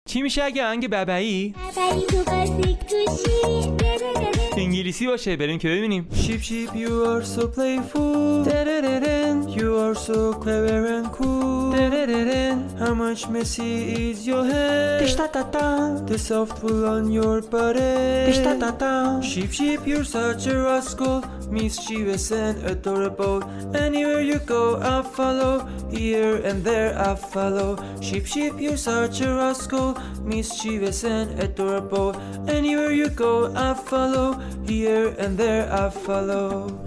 چی میشه اگه آهنگ ببعی انگلیسی باشه؟ بریم که ببینیم. Sheep sheep you are so playful, you are so clever and cool, how much messy is your head, the soft wool on your body, sheep sheep you're such a rascal, mischievous and adorable, anywhere you go I follow, here and there I follow, sheep sheep you're such a rascal, mischievous and adorable, anywhere you go I follow, here and there I follow.